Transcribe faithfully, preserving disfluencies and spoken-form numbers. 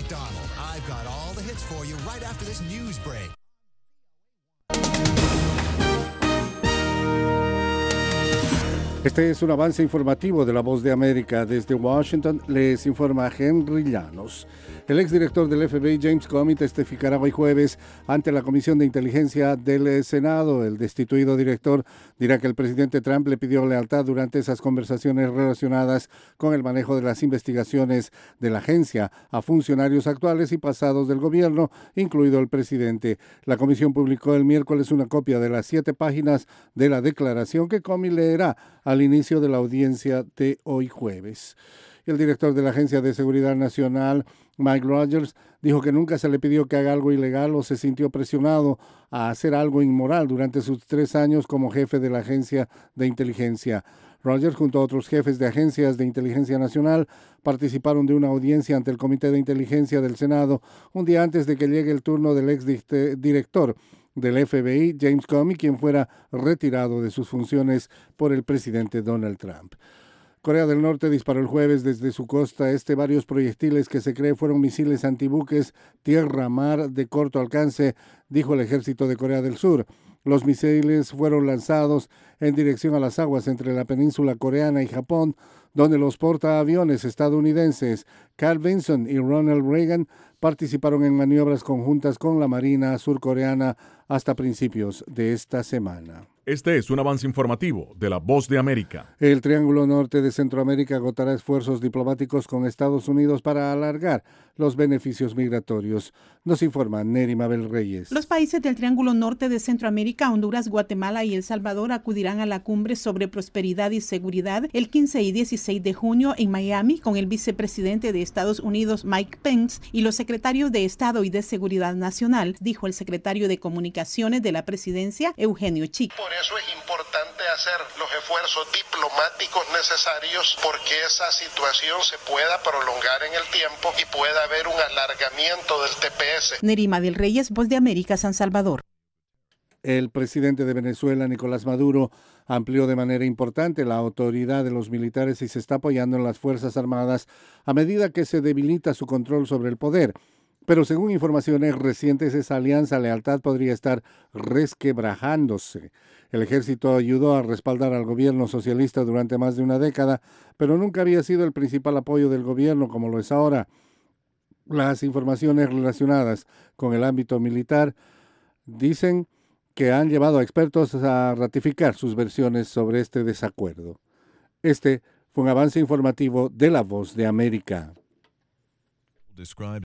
McDonald. I've got all the hits for you right after this news break. Este es un avance informativo de La Voz de América. Desde Washington les informa Henry Llanos. El exdirector del F B I, James Comey, testificará hoy jueves ante la Comisión de Inteligencia del Senado. El destituido director dirá que el presidente Trump le pidió lealtad durante esas conversaciones relacionadas con el manejo de las investigaciones de la agencia a funcionarios actuales y pasados del gobierno, incluido el presidente. La comisión publicó el miércoles una copia de las siete páginas de la declaración que Comey leerá al inicio de la audiencia de hoy jueves. El director de la Agencia de Seguridad Nacional, Mike Rogers, dijo que nunca se le pidió que haga algo ilegal o se sintió presionado a hacer algo inmoral durante sus tres años como jefe de la Agencia de Inteligencia. Rogers, junto a otros jefes de agencias de inteligencia nacional, participaron de una audiencia ante el Comité de Inteligencia del Senado un día antes de que llegue el turno del exdirector del F B I, James Comey, quien fuera retirado de sus funciones por el presidente Donald Trump. Corea del Norte disparó el jueves desde su costa este varios proyectiles que se cree fueron misiles antibuques tierra-mar de corto alcance, dijo el ejército de Corea del Sur. Los misiles fueron lanzados en dirección a las aguas entre la península coreana y Japón, donde los portaaviones estadounidenses Carl Vinson y Ronald Reagan participaron en maniobras conjuntas con la Marina surcoreana hasta principios de esta semana. Este es un avance informativo de La Voz de América. El Triángulo Norte de Centroamérica agotará esfuerzos diplomáticos con Estados Unidos para alargar los beneficios migratorios. Nos informa Neri Mabel Reyes. Los países del Triángulo Norte de Centroamérica, Honduras, Guatemala y El Salvador acudirán a la cumbre sobre prosperidad y seguridad el quince y dieciséis de junio en Miami con el vicepresidente de Estados Unidos, Mike Pence, y los secretarios de Estado y de Seguridad Nacional, dijo el secretario de Comunicaciones de la Presidencia, Eugenio Chic. Por eso es importante hacer los esfuerzos diplomáticos necesarios porque esa situación se pueda prolongar en el tiempo y pueda haber un alargamiento del T P S. Nerima del Reyes, Voz de América, San Salvador. El presidente de Venezuela, Nicolás Maduro, amplió de manera importante la autoridad de los militares y se está apoyando en las Fuerzas Armadas a medida que se debilita su control sobre el poder. Pero según informaciones recientes, esa alianza lealtad podría estar resquebrajándose. El ejército ayudó a respaldar al gobierno socialista durante más de una década, pero nunca había sido el principal apoyo del gobierno como lo es ahora. Las informaciones relacionadas con el ámbito militar dicen que han llevado a expertos a ratificar sus versiones sobre este desacuerdo. Este fue un avance informativo de La Voz de América.